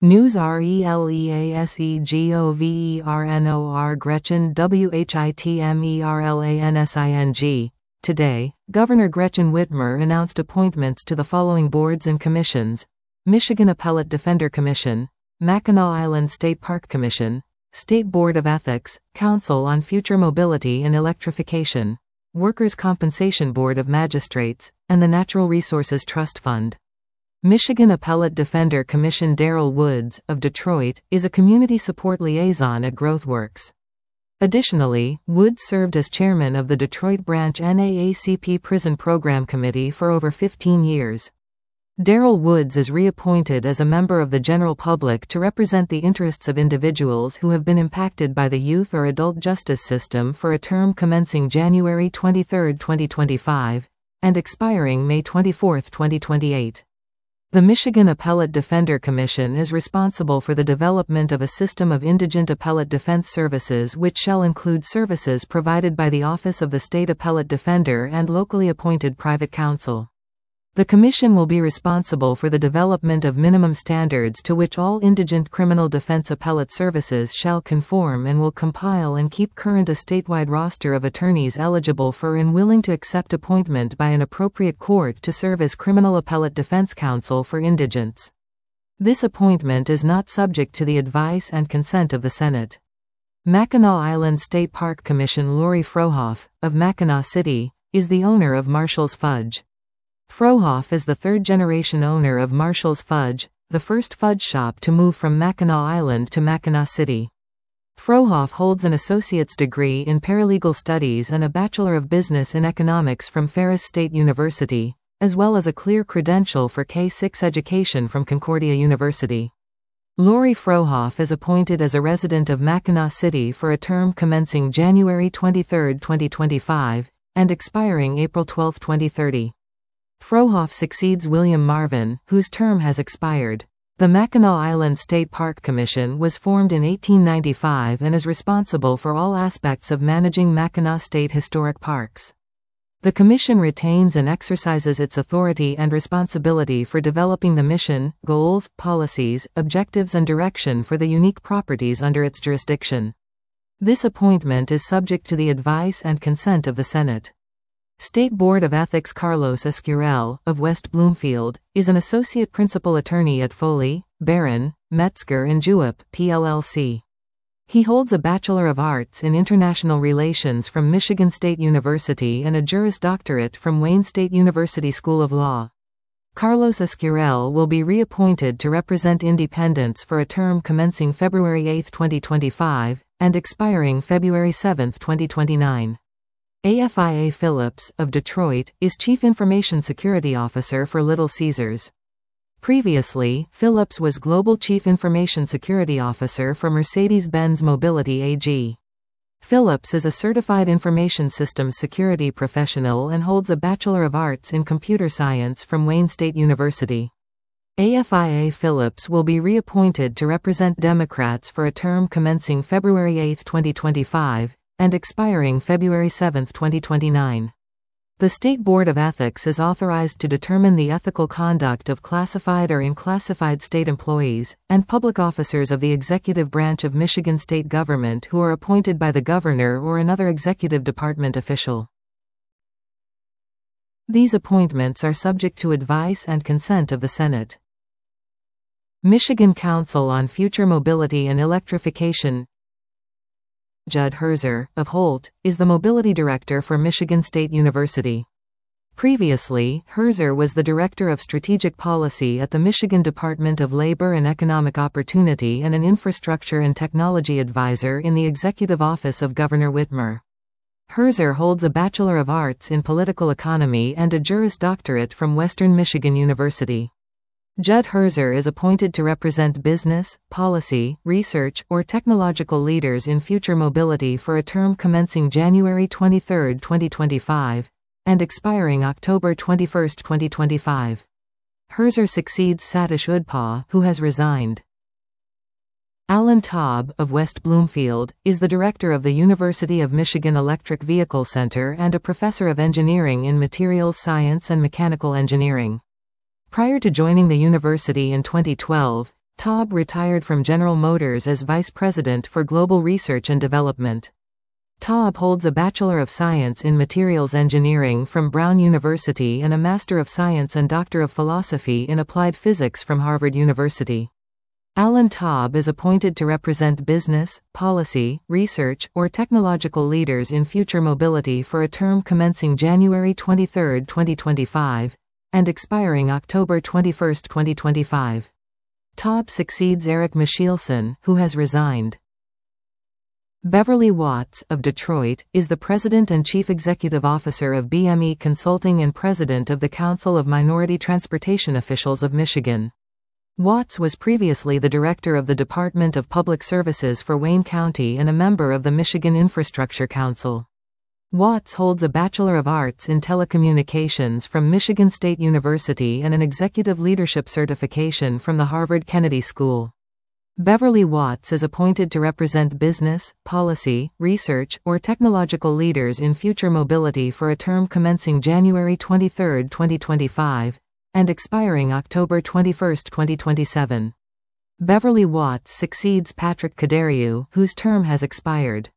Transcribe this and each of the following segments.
News RELEASEGOVERNOR Gretchen WHITMERLANSING. Today, Governor Gretchen Whitmer announced appointments to the following boards and commissions: Michigan Appellate Defender Commission, Mackinac Island State Park Commission, State Board of Ethics, Council on Future Mobility and Electrification, Workers' Compensation Board of Magistrates, and the Natural Resources Trust Fund. Michigan Appellate Defender Commission Darrell Woods, of Detroit, is a community support liaison at GrowthWorks. Additionally, Woods served as chairman of the Detroit Branch NAACP Prison Program Committee for over 15 years. Darrell Woods is reappointed as a member of the general public to represent the interests of individuals who have been impacted by the youth or adult justice system for a term commencing January 23, 2025, and expiring May 24, 2028. The Michigan Appellate Defender Commission is responsible for the development of a system of indigent appellate defense services which shall include services provided by the Office of the State Appellate Defender and locally appointed private counsel. The Commission will be responsible for the development of minimum standards to which all indigent criminal defense appellate services shall conform and will compile and keep current a statewide roster of attorneys eligible for and willing to accept appointment by an appropriate court to serve as criminal appellate defense counsel for indigents. This appointment is not subject to the advice and consent of the Senate. Mackinac Island State Park Commission Lori Frohoff, of Mackinac City, is the owner of Marshall's Fudge. Frohoff is the third-generation owner of Marshall's Fudge, the first fudge shop to move from Mackinac Island to Mackinac City. Frohoff holds an associate's degree in paralegal studies and a Bachelor of Business in Economics from Ferris State University, as well as a clear credential for K-6 education from Concordia University. Lori Frohoff is appointed as a resident of Mackinac City for a term commencing January 23, 2025, and expiring April 12, 2030. Frohoff succeeds William Marvin, whose term has expired. The Mackinac Island State Park Commission was formed in 1895 and is responsible for all aspects of managing Mackinac State Historic Parks. The Commission retains and exercises its authority and responsibility for developing the mission, goals, policies, objectives and direction for the unique properties under its jurisdiction. This appointment is subject to the advice and consent of the Senate. State Board of Ethics Carlos Escurel, of West Bloomfield, is an associate principal attorney at Foley, Barron, Metzger & Jewett, PLLC. He holds a Bachelor of Arts in International Relations from Michigan State University and a Juris Doctorate from Wayne State University School of Law. Carlos Escurel will be reappointed to represent independents for a term commencing February 8, 2025, and expiring February 7, 2029. AFIA Phillips, of Detroit, is Chief Information Security Officer for Little Caesars. Previously, Phillips was Global Chief Information Security Officer for Mercedes-Benz Mobility AG. Phillips is a certified information systems security professional and holds a Bachelor of Arts in Computer Science from Wayne State University. AFIA Phillips will be reappointed to represent Democrats for a term commencing February 8, 2025, and expiring February 7, 2029. The State Board of Ethics is authorized to determine the ethical conduct of classified or unclassified state employees, and public officers of the executive branch of Michigan state government who are appointed by the governor or another executive department official. These appointments are subject to advice and consent of the Senate. Michigan Council on Future Mobility and Electrification. Judd Herzer, of Holt, is the Mobility Director for Michigan State University. Previously, Herzer was the Director of Strategic Policy at the Michigan Department of Labor and Economic Opportunity and an Infrastructure and Technology Advisor in the Executive Office of Governor Whitmer. Herzer holds a Bachelor of Arts in Political Economy and a Juris Doctorate from Western Michigan University. Judd Herzer is appointed to represent business, policy, research, or technological leaders in future mobility for a term commencing January 23, 2025, and expiring October 21, 2025. Herzer succeeds Satish Udpah, who has resigned. Alan Taub, of West Bloomfield, is the director of the University of Michigan Electric Vehicle Center and a professor of engineering in materials science and mechanical engineering. Prior to joining the university in 2012, Taub retired from General Motors as Vice President for Global Research and Development. Taub holds a Bachelor of Science in Materials Engineering from Brown University and a Master of Science and Doctor of Philosophy in Applied Physics from Harvard University. Alan Taub is appointed to represent business, policy, research, or technological leaders in future mobility for a term commencing January 23, 2025, and expiring October 21, 2025. Taub succeeds Eric Michielsen, who has resigned. Beverly Watts, of Detroit, is the President and Chief Executive Officer of BME Consulting and President of the Council of Minority Transportation Officials of Michigan. Watts was previously the Director of the Department of Public Services for Wayne County and a member of the Michigan Infrastructure Council. Watts holds a Bachelor of Arts in Telecommunications from Michigan State University and an Executive Leadership Certification from the Harvard Kennedy School. Beverly Watts is appointed to represent business, policy, research, or technological leaders in future mobility for a term commencing January 23, 2025, and expiring October 21, 2027. Beverly Watts succeeds Patrick Kadariu, whose term has expired.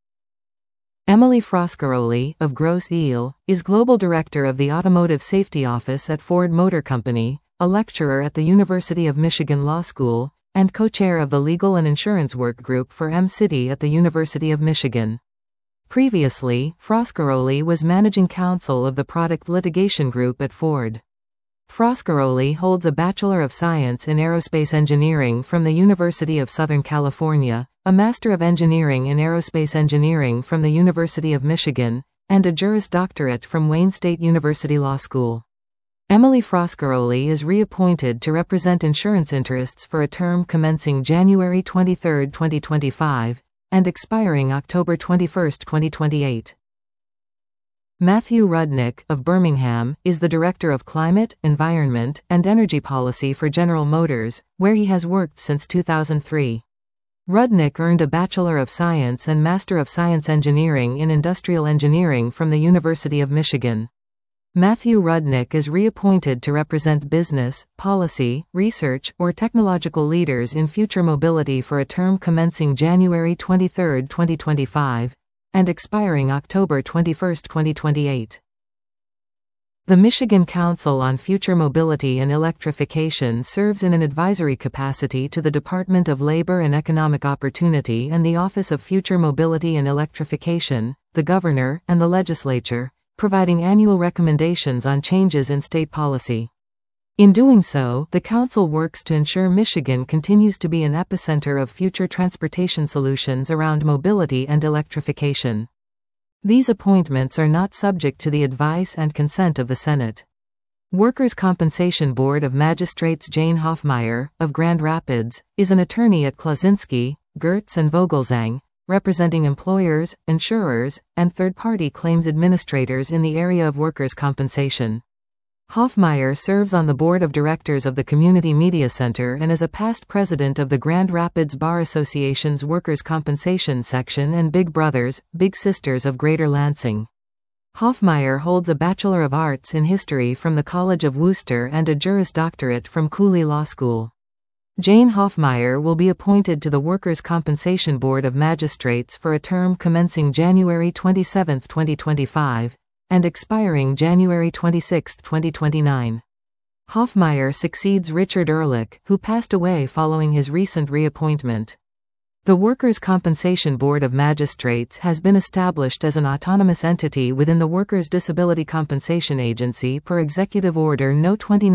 Emily Froscaroli, of Grosse Ile, is Global Director of the Automotive Safety Office at Ford Motor Company, a lecturer at the University of Michigan Law School, and co-chair of the Legal and Insurance Work Group for M-City at the University of Michigan. Previously, Froscaroli was managing counsel of the Product Litigation Group at Ford. Froscaroli holds a Bachelor of Science in Aerospace Engineering from the University of Southern California, a Master of Engineering in Aerospace Engineering from the University of Michigan, and a Juris Doctorate from Wayne State University Law School. Emily Froscaroli is reappointed to represent insurance interests for a term commencing January 23, 2025, and expiring October 21, 2028. Matthew Rudnick, of Birmingham, is the Director of Climate, Environment, and Energy Policy for General Motors, where he has worked since 2003. Rudnick earned a Bachelor of Science and Master of Science Engineering in Industrial Engineering from the University of Michigan. Matthew Rudnick is reappointed to represent business, policy, research, or technological leaders in future mobility for a term commencing January 23, 2025, and expiring October 21, 2028. The Michigan Council on Future Mobility and Electrification serves in an advisory capacity to the Department of Labor and Economic Opportunity and the Office of Future Mobility and Electrification, the Governor, and the Legislature, providing annual recommendations on changes in state policy. In doing so, the Council works to ensure Michigan continues to be an epicenter of future transportation solutions around mobility and electrification. These appointments are not subject to the advice and consent of the Senate. Workers' Compensation Board of Magistrates Jane Hoffmeyer, of Grand Rapids, is an attorney at Klasinski, Gertz and Vogelzang, representing employers, insurers, and third-party claims administrators in the area of workers' compensation. Hoffmeyer serves on the board of directors of the Community Media Center and is a past president of the Grand Rapids Bar Association's Workers' Compensation Section and Big Brothers, Big Sisters of Greater Lansing. Hoffmeyer holds a Bachelor of Arts in History from the College of Worcester and a Juris Doctorate from Cooley Law School. Jane Hoffmeyer will be appointed to the Workers' Compensation Board of Magistrates for a term commencing January 27, 2025, and expiring January 26, 2029. Hoffmeyer succeeds Richard Ehrlich, who passed away following his recent reappointment. The Workers' Compensation Board of Magistrates has been established as an autonomous entity within the Workers' Disability Compensation Agency per Executive Order No.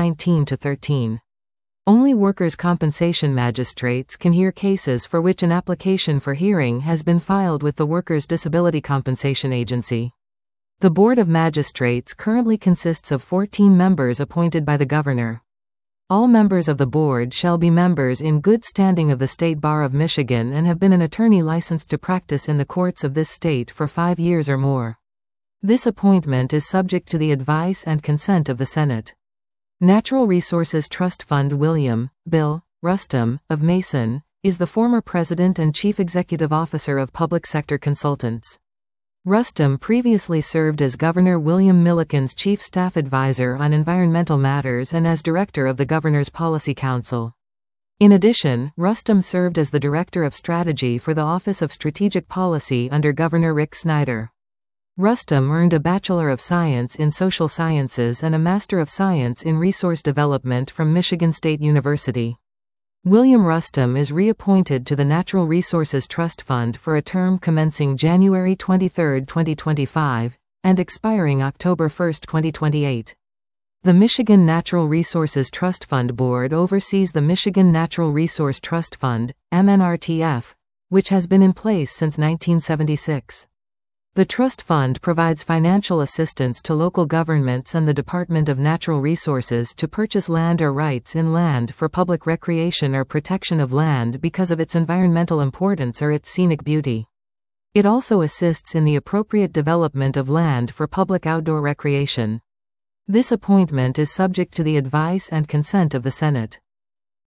2019-13. Only workers' compensation magistrates can hear cases for which an application for hearing has been filed with the Workers' Disability Compensation Agency. The Board of Magistrates currently consists of 14 members appointed by the Governor. All members of the board shall be members in good standing of the State Bar of Michigan and have been an attorney licensed to practice in the courts of this state for 5 years or more. This appointment is subject to the advice and consent of the Senate. Natural Resources Trust Fund William, Bill, Rustom, of Mason, is the former president and chief executive officer of Public Sector Consultants. Rustom previously served as Governor William Milliken's chief staff advisor on environmental matters and as director of the Governor's Policy Council. In addition, Rustam served as the Director of Strategy for the Office of Strategic Policy under Governor Rick Snyder. Rustam earned a Bachelor of Science in Social Sciences and a Master of Science in Resource Development from Michigan State University. William Rustam is reappointed to the Natural Resources Trust Fund for a term commencing January 23, 2025, and expiring October 1, 2028. The Michigan Natural Resources Trust Fund Board oversees the Michigan Natural Resource Trust Fund, MNRTF, which has been in place since 1976. The trust fund provides financial assistance to local governments and the Department of Natural Resources to purchase land or rights in land for public recreation or protection of land because of its environmental importance or its scenic beauty. It also assists in the appropriate development of land for public outdoor recreation. This appointment is subject to the advice and consent of the Senate.